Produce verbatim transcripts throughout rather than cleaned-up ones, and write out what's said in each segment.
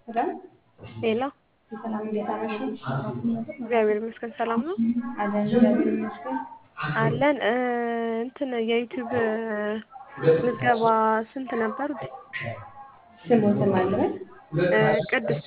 ሰላም ሌላ ሰላም፣ እንዴት አመሹ? እግዚአብሔር ይመስገን ሰላም ነው አለን እግዚአብሔር ይመስገን። አለን እ እንትን የዩቲዩብ ምዝገባ ስንት ነበር? ስሞትን ማለት እ ቅድስት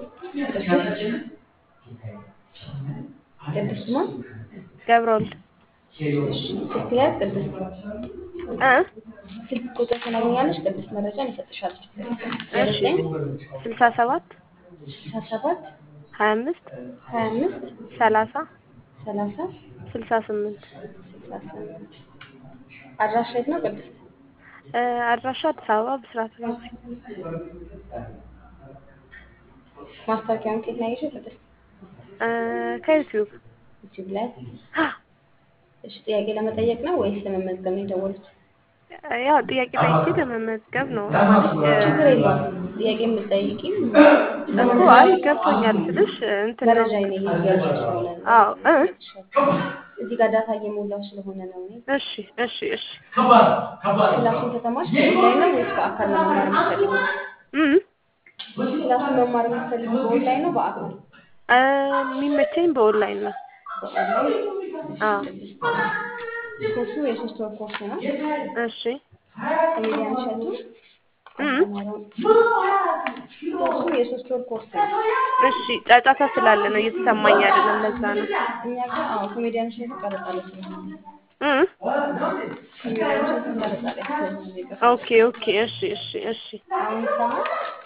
ቅድስት ማን? ገብረወልድ ስልክ ላይ ቅድስት እ ስልክ ቁጥር ትነግሪኛለሽ? ቅድስት መረጃን እሰጥሻለሁ። ዜሮ እሺ ዘጠኝ ስልሳ ሰባት ስልሳ ሰባት ሀያ አምስት ሀያ አምስት ሰላሳ ሰላሳ ስልሳ ስምንት ስልሳ ስምንት አድራሻ የት ነው ቅድስት? እ አድራሻ አዲስ አበባ ብስራተ ገብሬ ማስታወቂያውን ከየት ነው ያየሽው ቅድስት? እ ከዩቲዩብ ዩቲዩብ ላይ። እሺ፣ ጥያቄ ለመጠየቅ ነው ወይስ ለመመዝገብ ነው የደወሉት? ያው ጥያቄ ጠይቄ ለመመዝገብ ነው ማለት እ ችግር የለውም። ጥያቄ የምትጠይቂም እኮ አይ ገብቶኛል ስልሽ እንትን ነው መረጃ እኔ እየወሰድኩ ስለሆነ ነው አዎ እ እሰጥሻለሁ። እዚህ ጋር ዳታ እየሞላው ስለሆነ ነው እኔ። እሺ እሺ እሺ ክላሱን ከተማርሽ በኦንላይን ነው ወይስ በአካል ነው መማር የምትፈልጊው? እም ክላሱን መማር የምትፈልጊው በኦንላይን ነው በአካል? እ የሚመቸኝ በኦንላይን ነው። በኦንላይን። አዎ እሺ ቅድስት፣ ኮርሱ የሶስት ወር ኮርስ ነው። እሺ ኮሜዲያን እሸቱ እም ያስተማረውን ኮርሱ የሶስት ወር ኮርስ ነው። እሺ ጫጫታ ስላለ ነው እየተሰማኝ አይደለም ለዛ ነው። እኛ ጋር አዎ ኮሜዲያን እሸቱ ቀረጻ ላይ ስለሆነ እም ኮሜዲያን እሸቱ ቀረጻ ላይ ስለሆነ ይቅርታ። ኦኬ ኦኬ እሺ እሺ እሺ አሁን ይሰማል?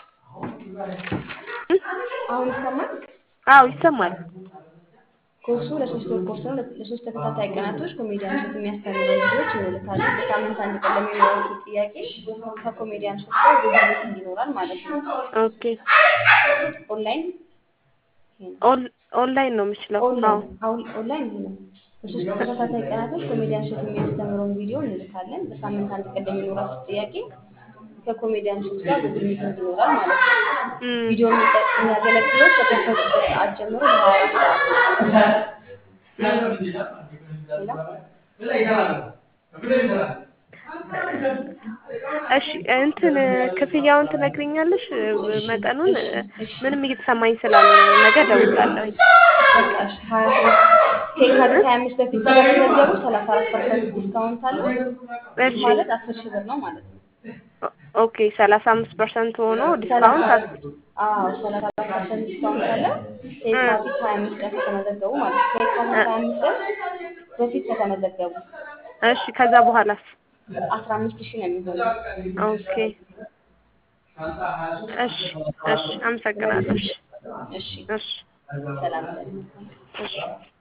እም አሁን ይሰማል? አዎ ይሰማል። ኮርሱ ለሶስት ወር ኮርስ ነው። ለሶስት ተከታታይ ቀናቶች ኮሜዲያን እሸቱ የሚያስተምረውን ልጆች እንልካለን። በሳምንት አንድ ቀን ለሚኖራችሁ ጥያቄ ከኮሜዲያን እሸቱ ጋር ጉግል ሚቲንግ ይኖራል ማለት ነው። ኦኬ ኦንላይን ይሄ ነው። ኦን ኦንላይን ነው የምችለው። አዎ ኦንላይን አሁን ኦንላይን ይሄ ነው። ለሶስት ተከታታይ ቀናቶች ኮሜዲያን እሸቱ የሚያስተምረውን ቪዲዮ እንልካለን። በሳምንት አንድ ቀን ለሚኖራችሁ ጥያቄ ከኮሜዲያን እሸቱ ጋር ጉግል ሚቲንግ ይኖራል ማለት ነው። እም ቪዲዮ የሚያገለግለው ከከፈቱበት ሰዓት ጀምሮ ለሀያ አራት ሰዓት ነው። እሺ እንትን ክፍያውን ትነግሪኛለሽ መጠኑን? እሺ እሺ ምንም እየተሰማኝ ስላልሆነ ነው። ነገ እደውላለሁኝ። በቃ እሺ ሀያ ሶስት ከየካቲት ሀያ አምስት በፊት ስለተመዘገቡ ሰላሳ አራት ፐርሰንት ዲስካውንት አለው። እሺ ማለት አስር ሺህ ብር ነው ማለት ነው። ኦ- ኦኬ ሰላሳ አምስት ፐርሰንት ሆኖ ዲስካውንት አስ አዎ ሰላሳ አራት ፐርሰንት ዲስካውንት አለ። ከየካቲት ሀያ አምስት ቀን ከተመዘገቡ ማለት ነው። ከየካቲት ሀያ አምስት ቀን በፊት ከተመዘገቡ እሺ ከዛ በኋላስ? አስራ አምስት ሺህ ነው የሚሆነው። ኦኬ እሺ እሺ አመሰግናለሁ። እሺ እሺ እሺ ሰላም። እሺ